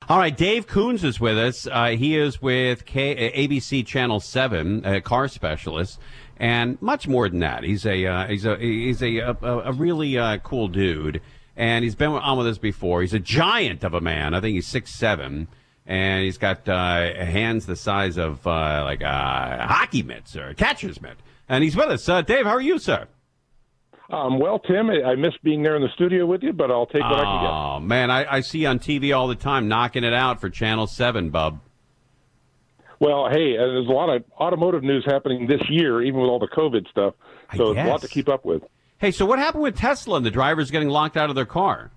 All right, Dave Coons is with us. He is with ABC Channel 7, a car specialist, and much more than that. He's a really cool dude, and he's been on with us before. He's a giant of a man. I think he's 6'7", and he's got hands the size of like hockey mitts or a catcher's mitt. And he's with us. Dave, how are you, sir? Well, Tim, I miss being there in the studio with you, but I'll take what I can get. Oh, man, I see you on TV all the time knocking it out for Channel 7, bub. Well, hey, there's a lot of automotive news happening this year, even with all the COVID stuff, so it's a lot to keep up with. Hey, so what happened with Tesla and the drivers getting locked out of their car?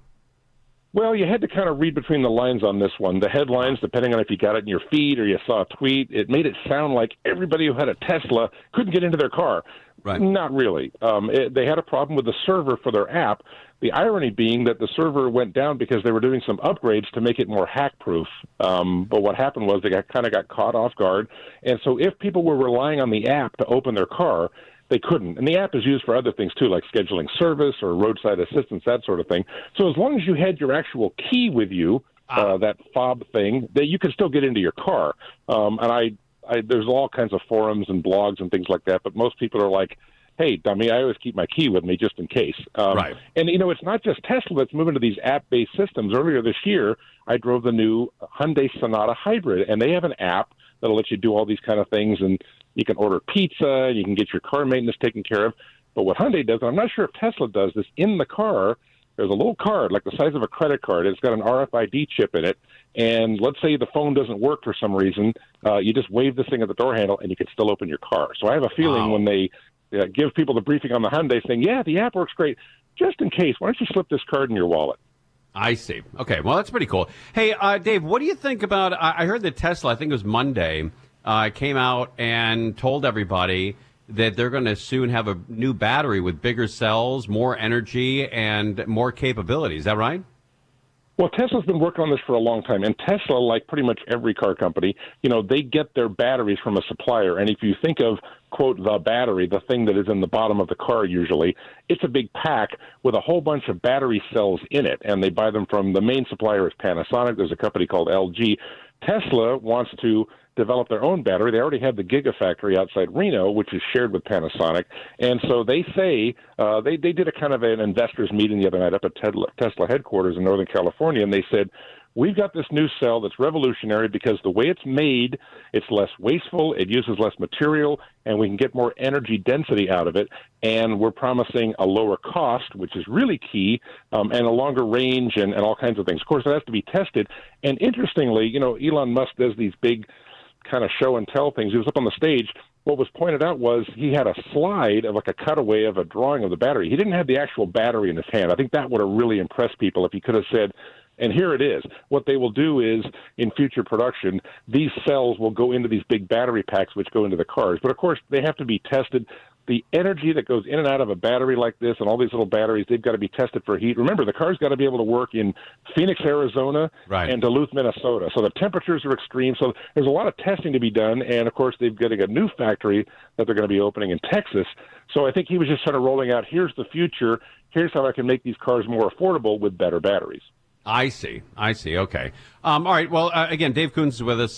Well, you had to kind of read between the lines on this one. The headlines, depending on if you got it in your feed or you saw a tweet, it made it sound like everybody who had a Tesla couldn't get into their car. Right. Not really. They had a problem with the server for their app. The irony being that the server went down because they were doing some upgrades to make it more hack-proof. But what happened was they kind of got caught off guard. And so if people were relying on the app to open their car, they couldn't. And the app is used for other things, too, like scheduling service or roadside assistance, that sort of thing. So as long as you had your actual key with you, that fob thing, that you could still get into your car. And there's all kinds of forums and blogs and things like that, but most people are like, hey, dummy, I always keep my key with me just in case. Right. And, it's not just Tesla that's moving to these app-based systems. Earlier this year, I drove the new Hyundai Sonata Hybrid, and they have an app that'll let you do all these kind of things, and you can order pizza, you can get your car maintenance taken care of. But what Hyundai does, and I'm not sure if Tesla does this, in the car, there's a little card, like the size of a credit card. It's got an RFID chip in it. And let's say the phone doesn't work for some reason. You just wave this thing at the door handle, and you can still open your car. So I have a feeling when they give people the briefing on the Hyundai saying, yeah, the app works great, just in case, why don't you slip this card in your wallet? I see. Okay, well, that's pretty cool. Hey, Dave, what do you think about, I heard that Tesla, I think it was Monday, came out and told everybody that they're going to soon have a new battery with bigger cells, more energy, and more capability. Is that right? Well, Tesla's been working on this for a long time, and Tesla, like pretty much every car company, they get their batteries from a supplier, and if you think of, quote, the battery, the thing that is in the bottom of the car usually, it's a big pack with a whole bunch of battery cells in it, and they buy them from the main supplier is Panasonic. There's a company called LG. Tesla wants to develop their own battery. They already have the Gigafactory outside Reno, which is shared with Panasonic. And so they say, they did a kind of an investors meeting the other night up at Tesla headquarters in Northern California, and they said, we've got this new cell that's revolutionary because the way it's made, it's less wasteful, it uses less material, and we can get more energy density out of it. And we're promising a lower cost, which is really key, and a longer range and all kinds of things. Of course, it has to be tested. And interestingly, Elon Musk does these big kind of show and tell things. He was up on the stage. What was pointed out was he had a slide of like a cutaway of a drawing of the battery. He didn't have the actual battery in his hand. I think that would have really impressed people if he could have said, and here it is. What they will do is, in future production, these cells will go into these big battery packs which go into the cars. But, of course, they have to be tested. The energy that goes in and out of a battery like this and all these little batteries, they've got to be tested for heat. Remember, the car's got to be able to work in Phoenix, Arizona, and Duluth, Minnesota. So the temperatures are extreme. So there's a lot of testing to be done. And, of course, they've got a new factory that they're going to be opening in Texas. So I think he was just sort of rolling out, here's the future. Here's how I can make these cars more affordable with better batteries. I see. Okay. All right. Well, again, Dave Coons is with us,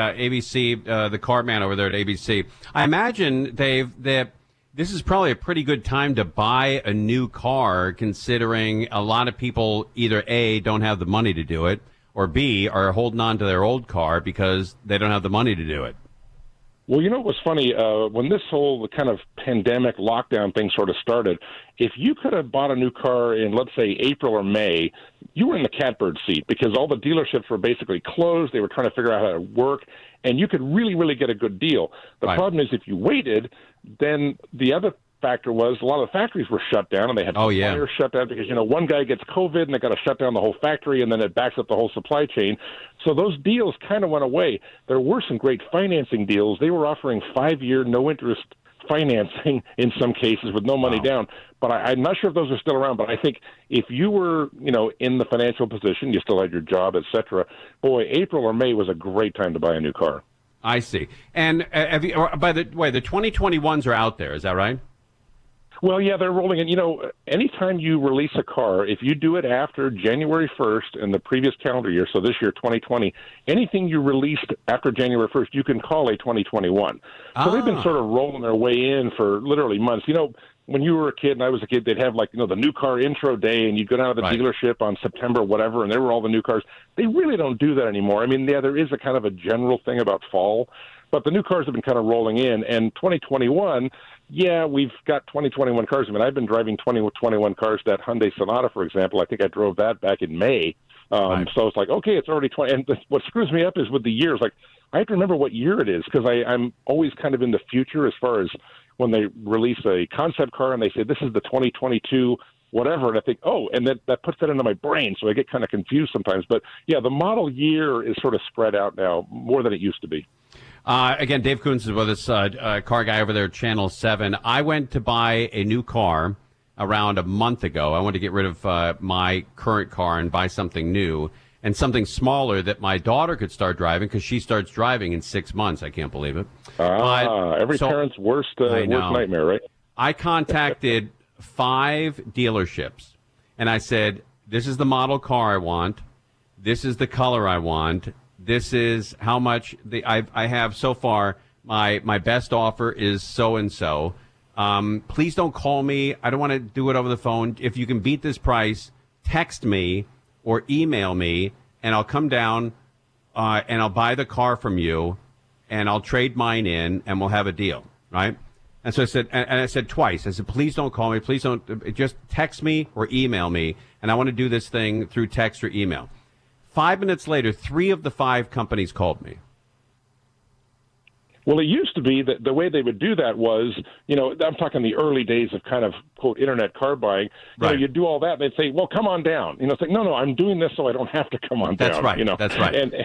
ABC, the car man over there at ABC. I imagine, Dave, that this is probably a pretty good time to buy a new car, considering a lot of people either A, don't have the money to do it, or B, are holding on to their old car because they don't have the money to do it. Well, what was funny? When this whole kind of pandemic lockdown thing sort of started, if you could have bought a new car in, let's say, April or May, you were in the catbird seat because all the dealerships were basically closed. They were trying to figure out how to work, and you could really, really get a good deal. The problem is if you waited, then the other factor was a lot of the factories were shut down, and they had suppliers shut down because, one guy gets COVID, and they got to shut down the whole factory, and then it backs up the whole supply chain. So those deals kind of went away. There were some great financing deals. They were offering 5-year, no-interest financing in some cases with no money down. But I'm not sure if those are still around. But I think if you were, in the financial position, you still had your job, et cetera, boy, April or May was a great time to buy a new car. I see. And by the way, the 2021s are out there. Is that right? Well, yeah, they're rolling in. Anytime you release a car, if you do it after January 1st in the previous calendar year, so this year, 2020, anything you released after January 1st, you can call a 2021. So they've been sort of rolling their way in for literally months. When you were a kid and I was a kid, they'd have the new car intro day, and you'd go down to the dealership on September, whatever, and there were all the new cars. They really don't do that anymore. I mean, yeah, there is a kind of a general thing about fall, but the new cars have been kind of rolling in. And 2021, yeah, we've got 2021 cars. I mean, I've been driving 2021 cars. That Hyundai Sonata, for example, I think I drove that back in May. So it's like, okay, it's already 20. And what screws me up is with the years. Like, I have to remember what year it is because I'm always kind of in the future as far as when they release a concept car and they say this is the 2022 whatever, and I think, and that puts that into my brain, so I get kind of confused sometimes. But yeah, the model year is sort of spread out now more than it used to be. Again, Dave Coons is with us, car guy over there at Channel 7. I went to buy a new car around a month ago. I wanted to get rid of my current car and buy something new and something smaller that my daughter could start driving because she starts driving in 6 months. I can't believe it. Every parent's worst nightmare, right? I contacted 5 dealerships, and I said, this is the model car I want. This is the color I want. This is how much I have so far. My best offer is so-and-so. Please don't call me. I don't want to do it over the phone. If you can beat this price, text me or email me, and I'll come down and I'll buy the car from you, and I'll trade mine in, and we'll have a deal, right? And so I said, and I said twice, I said, please don't call me. Please don't, just text me or email me, and I want to do this thing through text or email. 5 minutes later, 3 of the 5 companies called me. Well, it used to be that the way they would do that was, I'm talking the early days of kind of, quote, internet car buying. You'd do all that, and they'd say, well, come on down. It's like, no, I'm doing this so I don't have to come on That's down. Right. That's right. And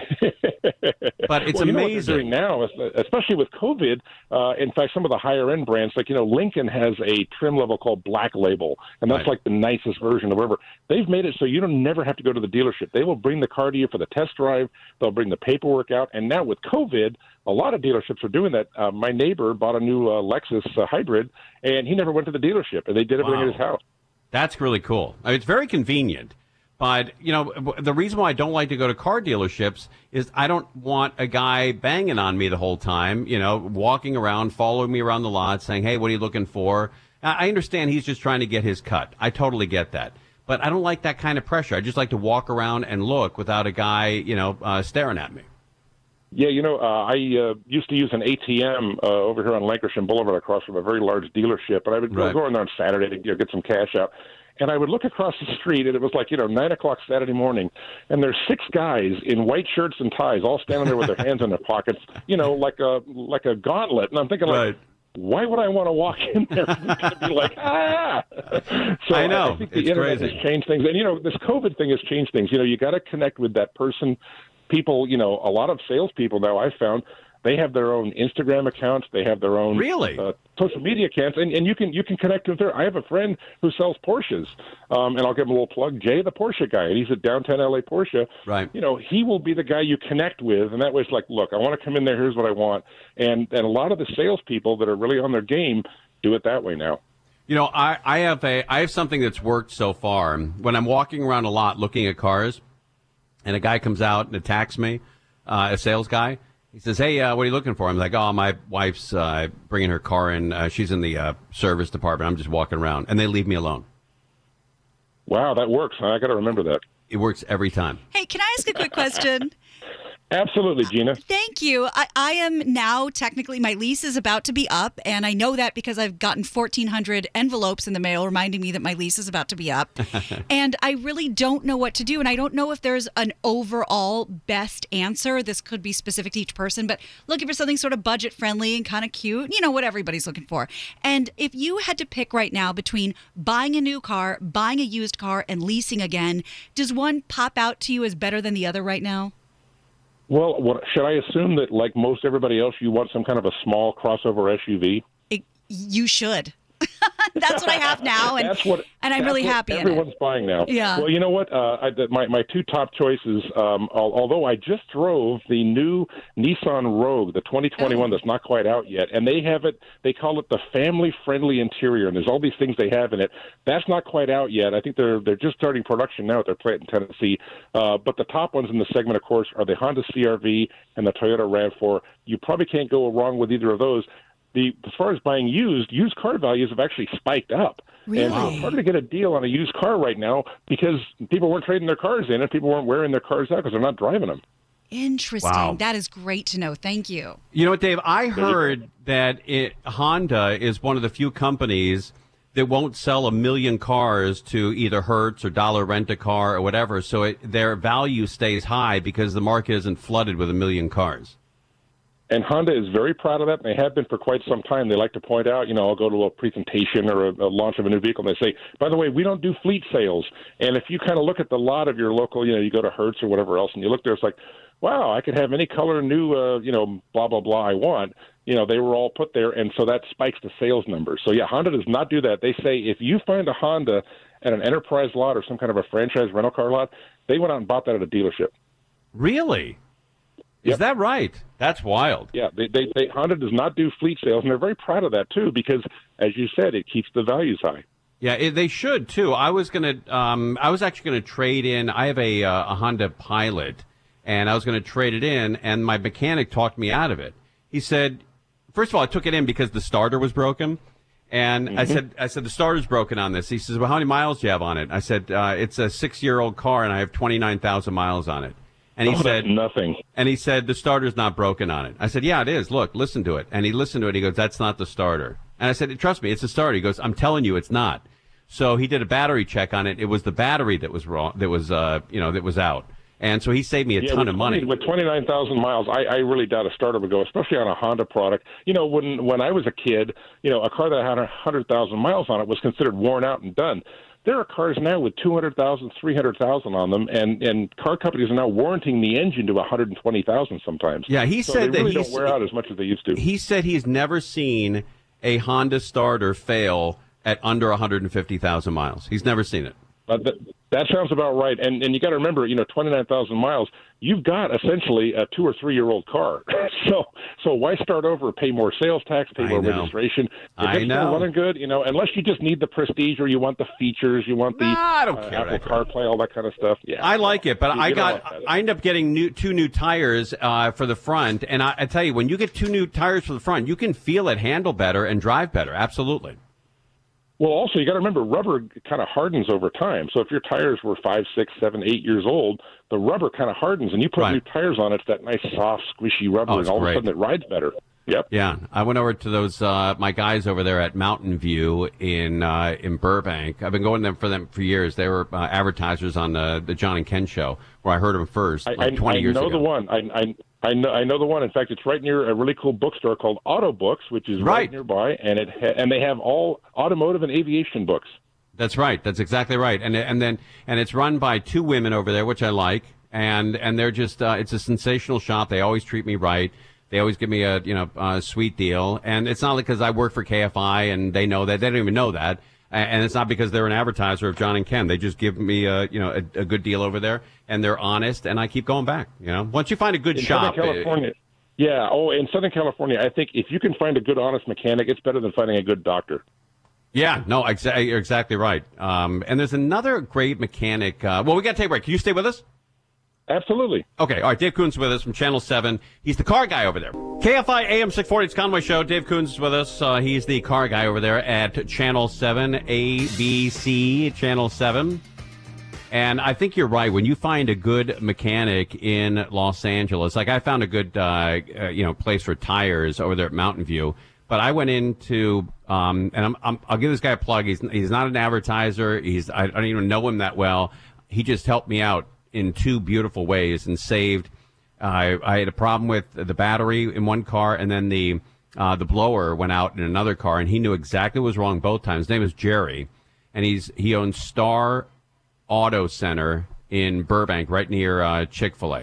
but it's amazing. What they're doing now, especially with COVID. In fact, some of the higher-end brands, like, Lincoln has a trim level called Black Label, and that's like the nicest version of whatever. They've made it so you don't never have to go to the dealership. They will bring the car to you for the test drive. They'll bring the paperwork out. And now with COVID, a lot of dealerships are doing that. My neighbor bought a new Lexus hybrid, and he never went to the dealership, and they did everything at his house. That's really cool. I mean, it's very convenient. But, the reason why I don't like to go to car dealerships is I don't want a guy banging on me the whole time, walking around, following me around the lot, saying, hey, what are you looking for? I understand he's just trying to get his cut. I totally get that. But I don't like that kind of pressure. I just like to walk around and look without a guy, staring at me. Yeah, I used to use an ATM over here on Lankershim Boulevard across from a very large dealership, and I would go in there on Saturday to get some cash out. And I would look across the street, and it was like, 9 o'clock Saturday morning, and there's 6 guys in white shirts and ties all standing there with their hands in their pockets, like a gauntlet. And I'm thinking, why would I want to walk in there and be like, ah? So I know. I think the internet has changed things. And, this COVID thing has changed things. You got to connect with that person. People, a lot of salespeople now I've found, they have their own Instagram accounts. They have their own social media accounts, and you can connect with her. I have a friend who sells Porsches, and I'll give him a little plug. Jay, the Porsche guy, and he's at downtown LA Porsche. Right. He will be the guy you connect with, and that way it's like, look, I want to come in there. Here's what I want, and a lot of the salespeople that are really on their game do it that way now. I have something that's worked so far. When I'm walking around a lot looking at cars, and a guy comes out and attacks me, a sales guy. He says, hey, what are you looking for? I'm like, my wife's bringing her car in. She's in the service department. I'm just walking around. And they leave me alone. Wow, that works. I got to remember that. It works every time. Hey, can I ask a quick question? Absolutely, Gina. Thank you. I am now technically, my lease is about to be up, and I know that because I've gotten 1,400 envelopes in the mail reminding me that my lease is about to be up. And I really don't know what to do, and I don't know if there's an overall best answer. This could be specific to each person, but looking for something sort of budget-friendly and kind of cute, what everybody's looking for. And if you had to pick right now between buying a new car, buying a used car, and leasing again, does one pop out to you as better than the other right now? Well, should I assume that, like most everybody else, you want some kind of a small crossover SUV? You should. That's what I have now, and I'm really happy. Everyone's buying now. Yeah. Well, you know what? My two top choices. Although I just drove the new Nissan Rogue, the 2021, that's not quite out yet, and they have it. They call it the family-friendly interior, and there's all these things they have in it. That's not quite out yet. I think they're just starting production now at their plant in Tennessee. But the top ones in the segment, of course, are the Honda CR-V and the Toyota RAV4. You probably can't go wrong with either of those. As far as buying used car values have actually spiked up. Really? And it's hard to get a deal on a used car right now because people weren't trading their cars in and people weren't wearing their cars out because they're not driving them. Interesting. Wow. That is great to know. Thank you. You know what, Dave? I heard that Honda is one of the few companies that won't sell 1 million cars to either Hertz or Dollar Rent-A-Car or whatever, so their value stays high because the market isn't flooded with 1 million cars. And Honda is very proud of that, and they have been for quite some time. They like to point out, I'll go to a presentation or a launch of a new vehicle, and they say, by the way, we don't do fleet sales. And if you kind of look at the lot of your local, you go to Hertz or whatever else, and you look there, it's like, wow, I could have any color new, blah, blah, blah I want. They were all put there, and so that spikes the sales numbers. So, yeah, Honda does not do that. They say if you find a Honda at an enterprise lot or some kind of a franchise rental car lot, they went out and bought that at a dealership. Really? Yep. Is that right? That's wild. Yeah, they Honda does not do fleet sales, and they're very proud of that, too, because, as you said, it keeps the values high. Yeah, they should, too. I was actually going to trade in. I have a Honda Pilot, and I was going to trade it in, and my mechanic talked me out of it. He said, first of all, I took it in because the starter was broken. And I said, the starter's broken on this. He says, well, how many miles do you have on it? I said, it's a 6-year-old car, and I have 29,000 miles on it. And he said, that's nothing. And he said, the starter's not broken on it. I said, yeah, it is. Look, listen to it. And he listened to it. He goes, that's not the starter. And I said, trust me, it's the starter. He goes, I'm telling you, it's not. So he did a battery check on it. It was the battery that was wrong, that was out. And so he saved me a ton of money. With 29,000 miles, I really doubt a starter would go, especially on a Honda product. When I was a kid, a car that had 100,000 miles on it was considered worn out and done. There are cars now with 200,000, 300,000 on them, and car companies are now warranting the engine to 120,000 sometimes. Yeah, he said they really don't wear out as much as they used to. He said he's never seen a Honda starter fail at under 150,000 miles. He's never seen it. That sounds about right. And you got to remember, 29,000 miles, you've got essentially a 2 or 3 year old car. So why start over, pay more sales tax, pay more registration? If it's still running good, unless you just need the prestige or you want the features, you want the I don't care Apple CarPlay, all that kind of stuff. Yeah, I like it, but I ended up getting two new tires for the front. And I tell you, when you get 2 new tires for the front, you can feel it handle better and drive better. Absolutely. Well, also, you got to remember, rubber kind of hardens over time. So if your tires were 5, 6, 7, 8 years old, the rubber kind of hardens, and you put new tires on it, it's that nice, soft, squishy rubber, and all of a sudden it rides better. Yep. Yeah, I went over to those my guys over there at Mountain View in Burbank. I've been going for them for years. They were advertisers on the John and Ken show, where I heard them first 20 years ago. I know the one. I know the one. In fact, it's right near a really cool bookstore called Auto Books, which is right nearby, and and they have all automotive and aviation books. That's right. That's exactly right. And it's run by 2 women over there, which I like. And they're just it's a sensational shop. They always treat me right. They always give me a sweet deal. And it's not because I work for KFI and they know that. They don't even know that. And it's not because they're an advertiser of John and Ken. They just give me a good deal over there, and they're honest, and I keep going back. Once you find a good shop. Southern California, in Southern California, I think if you can find a good, honest mechanic, it's better than finding a good doctor. Yeah, no, you're exactly right. And there's another great mechanic. We got to take a break. Can you stay with us? Absolutely. Okay, all right. Dave Coons with us from Channel 7. He's the car guy over there. KFI AM 640, it's Conway Show. Dave Coons is with us. He's the car guy over there at Channel 7, ABC Channel 7. And I think you're right. When you find a good mechanic in Los Angeles, like I found a good, place for tires over there at Mountain View. But I went into, and I'll give this guy a plug. He's not an advertiser. I don't even know him that well. He just helped me out in 2 beautiful ways and saved. I had a problem with the battery in one car, and then the blower went out in another car, and he knew exactly what was wrong both times. His name is Jerry, and he owns Star Auto Center in Burbank, right near Chick-fil-A.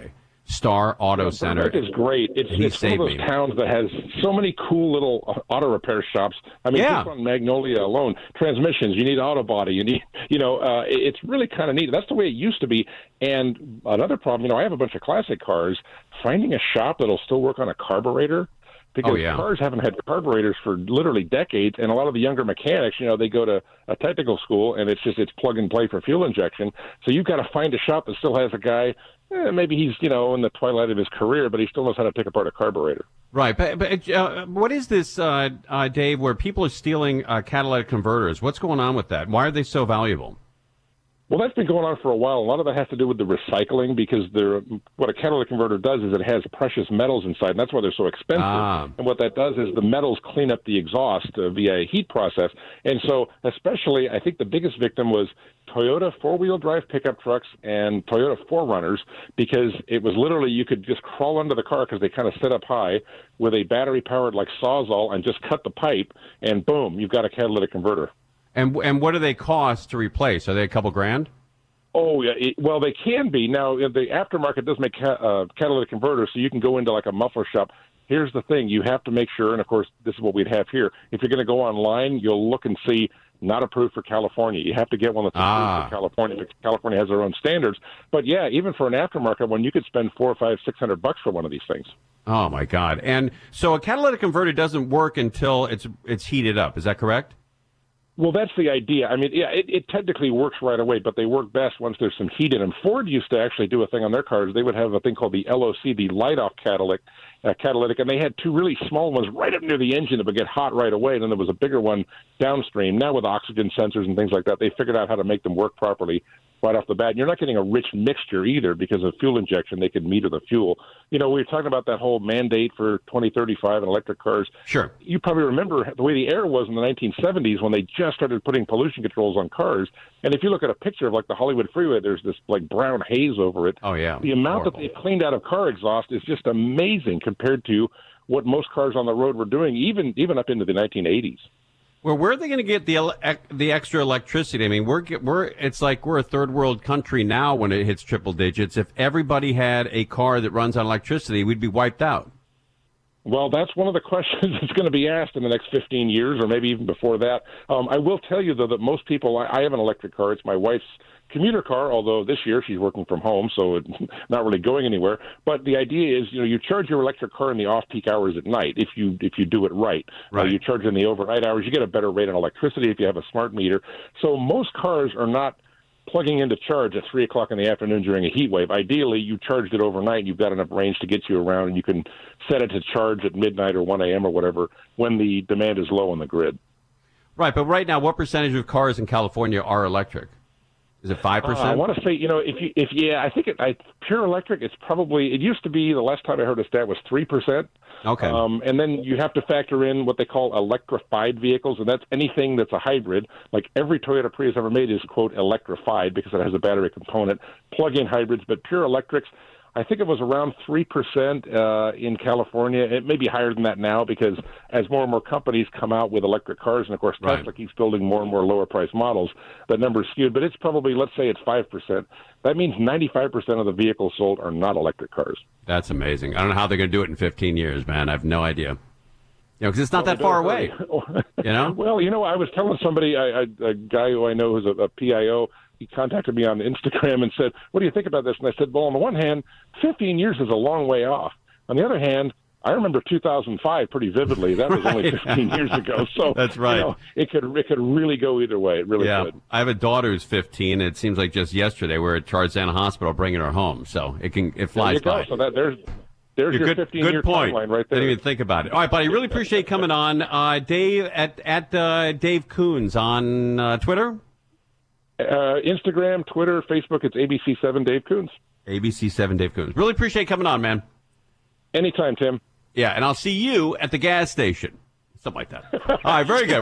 Star Auto Center. Burbank is great. It's one of those towns that has so many cool little auto repair shops. I mean, just on Magnolia alone, transmissions, you need auto body, you need, it's really kind of neat. That's the way it used to be. And another problem, I have a bunch of classic cars. Finding a shop that'll still work on a carburetor, because cars haven't had carburetors for literally decades, and a lot of the younger mechanics, they go to a technical school, and it's plug and play for fuel injection. So you've got to find a shop that still has a guy. Maybe he's in the twilight of his career, but he still knows how to take apart a carburetor. Right, but what is this, Dave? Where people are stealing catalytic converters? What's going on with that? Why are they so valuable? Well, that's been going on for a while. A lot of that has to do with the recycling, because what a catalytic converter does is it has precious metals inside, and that's why they're so expensive. And what that does is the metals clean up the exhaust via a heat process. And so especially, I think the biggest victim was Toyota four-wheel drive pickup trucks and Toyota 4Runners, because it was literally you could just crawl under the car because they kind of sit up high with a battery-powered like Sawzall and just cut the pipe, and boom, you've got a catalytic converter. And what do they cost to replace? Are they a couple grand? Oh, yeah. Well, they can be. Now, the aftermarket does make catalytic converters, so you can go into like a muffler shop. Here's the thing. You have to make sure, and of course, this is what we'd have here. If you're going to go online, you'll look and see not approved for California. You have to get one that's approved for California, because California has their own standards. But yeah, even for an aftermarket one, you could spend $400, $500, $600 for one of these things. Oh my God! And so a catalytic converter doesn't work until it's heated up. Is that correct? Well, that's the idea. I mean, yeah, it technically works right away, but they work best once there's some heat in them. Ford used to actually do a thing on their cars. They would have a thing called the LOC, the light-off catalytic, and they had two really small ones right up near the engine that would get hot right away, and then there was a bigger one downstream. Now with oxygen sensors and things like that, they figured out how to make them work properly right off the bat. And you're not getting a rich mixture either, because of fuel injection. They can meter the fuel. We were talking about that whole mandate for 2035 in electric cars. Sure. You probably remember the way the air was in the 1970s when they just started putting pollution controls on cars. And if you look at a picture of like the Hollywood freeway, there's this like brown haze over it. Oh, yeah. The amount that they've cleaned out of car exhaust is just amazing compared to what most cars on the road were doing, even up into the 1980s. Well, where are they going to get the extra electricity? I mean, it's like we're a third world country now when it hits triple digits. If everybody had a car that runs on electricity, we'd be wiped out. Well, that's one of the questions that's going to be asked in the next 15 years, or maybe even before that. I will tell you, though, that most people, I have an electric car. It's my wife's commuter car, although this year she's working from home, so it's not really going anywhere. But the idea is, you charge your electric car in the off-peak hours at night if you do it right. You charge in the overnight hours, you get a better rate on electricity if you have a smart meter. So most cars are not plugging into charge at 3 o'clock in the afternoon during a heat wave. Ideally, you charged it overnight, and you've got enough range to get you around, and you can set it to charge at midnight or 1 a.m. or whatever when the demand is low on the grid. Right, but right now, what percentage of cars in California are electric? Is it 5%? I want to say, I think pure electric, it's probably, it used to be, the last time I heard a stat was 3%. Okay. And then you have to factor in what they call electrified vehicles, and that's anything that's a hybrid. Like every Toyota Prius ever made is, quote, electrified because it has a battery component, plug-in hybrids, but pure electrics, I think it was around 3% in California. It may be higher than that now because as more and more companies come out with electric cars, and of course Tesla keeps building more and more lower-priced models, that number is skewed. But it's probably, let's say it's 5%. That means 95% of the vehicles sold are not electric cars. That's amazing. I don't know how they're going to do it in 15 years, man. I have no idea. Because it's not that far away. Well, I was telling somebody, a guy who I know who's a PIO, he contacted me on Instagram and said, what do you think about this? And I said, well, on the one hand, 15 years is a long way off. On the other hand, I remember 2005 pretty vividly. That was only 15 years ago. So that's right. It could really go either way. It really could. I have a daughter who's 15. And it seems like just yesterday we were at Tarzana Hospital bringing her home. So it flies by. So there's your 15-year timeline right there. Didn't even think about it. All right, buddy. Really appreciate you coming on. Dave at Dave Coons on Twitter. Instagram, Twitter, Facebook, it's ABC7 Dave Coons. ABC7 Dave Coons. Really appreciate you coming on, man. Anytime, Tim. Yeah, and I'll see you at the gas station. Something like that. All right, very good.